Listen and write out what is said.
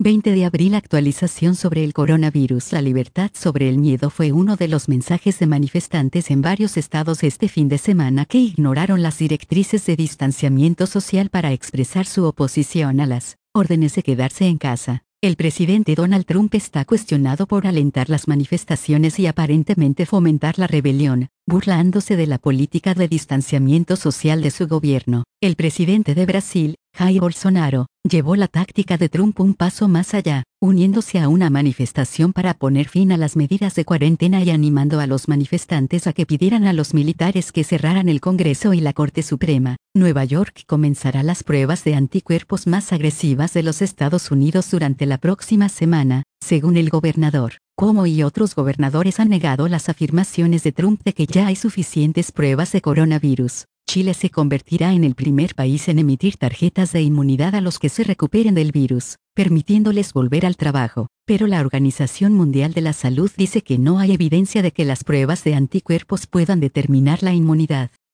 20 de abril. Actualización sobre el coronavirus. La libertad sobre el miedo fue uno de los mensajes de manifestantes en varios estados este fin de semana que ignoraron las directrices de distanciamiento social para expresar su oposición a las órdenes de quedarse en casa. El presidente Donald Trump está cuestionado por alentar las manifestaciones y aparentemente fomentar la rebelión, burlándose de la política de distanciamiento social de su gobierno. El presidente de Brasil, Jair Bolsonaro, llevó la táctica de Trump un paso más allá, uniéndose a una manifestación para poner fin a las medidas de cuarentena y animando a los manifestantes a que pidieran a los militares que cerraran el Congreso y la Corte Suprema. Nueva York comenzará las pruebas de anticuerpos más agresivas de los Estados Unidos durante la próxima semana, según el gobernador. Cuomo y otros gobernadores han negado las afirmaciones de Trump de que ya hay suficientes pruebas de coronavirus. Chile se convertirá en el primer país en emitir tarjetas de inmunidad a los que se recuperen del virus, permitiéndoles volver al trabajo. Pero la Organización Mundial de la Salud dice que no hay evidencia de que las pruebas de anticuerpos puedan determinar la inmunidad.